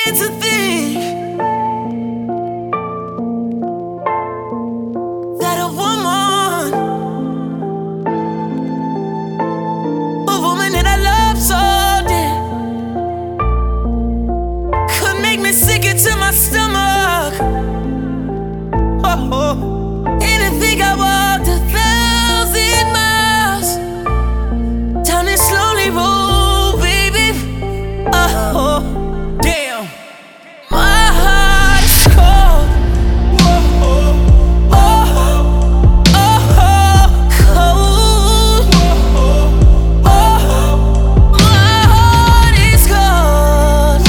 to think that a woman that I love so dear, could make me sick it to my stomach. And think I walked 1,000 miles down this lonely road, baby. Damn, my heart is cold. Cold. My heart is cold.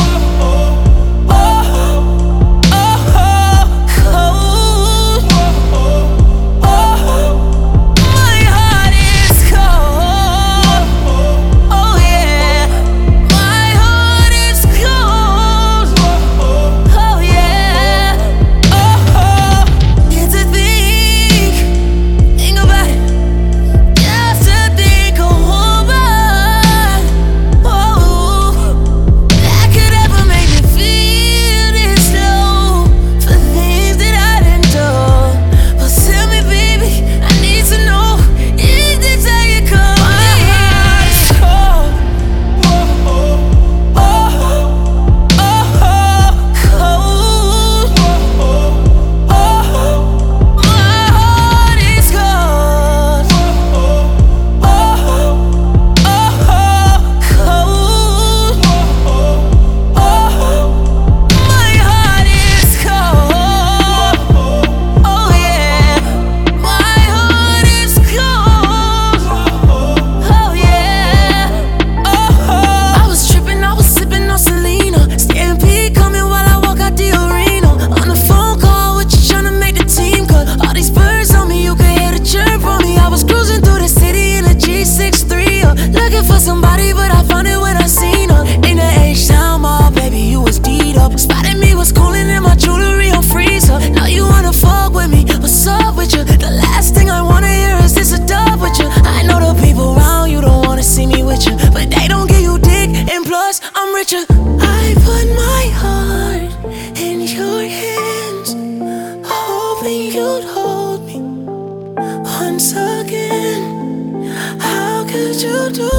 Somebody, but I found it when I seen her. In the H-Town mall, baby, you was D'd up. Spotted me, was cooling in my jewelry on freezer. Now you wanna fuck with me, what's up with you? The last thing I wanna hear is this a dub with you. I know the people around you don't wanna see me with you, but they don't give you dick, and plus, I'm richer. I put my heart in your hands, hoping you'd hold me once again. How could you do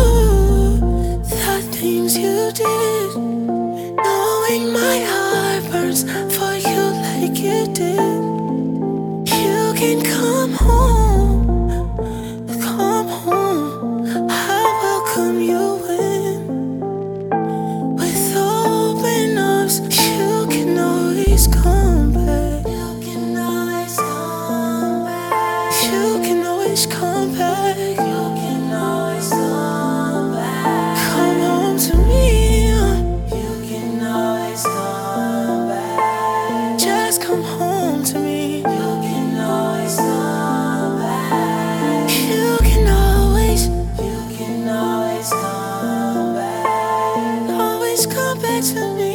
the things you did, knowing my heart burns for you like you did? You can come home, come home. I'll welcome you in with open arms. You can always come back. You can always come back. You can always come back. Come home to me. You can always come back. You can always come back. Always come back to me.